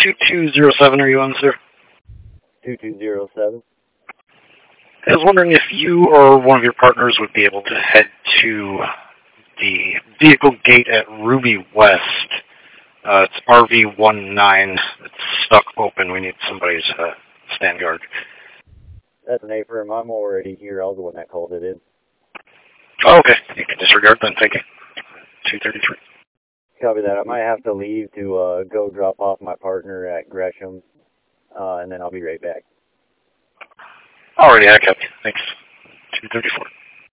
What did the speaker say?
2207 are you on, sir? 2207. I was wondering if you or one of your partners would be able to head to the vehicle gate at Ruby West. It's RV19. It's stuck open. We need somebody's stand guard. That's an A-firm. I'm already here. I was the one that called it in. Oh, okay. You can disregard then. Thank you. 233. Copy that. I might have to leave to go drop off my partner at Gresham, and then I'll be right back. Alrighty, I copy. Thanks. 234.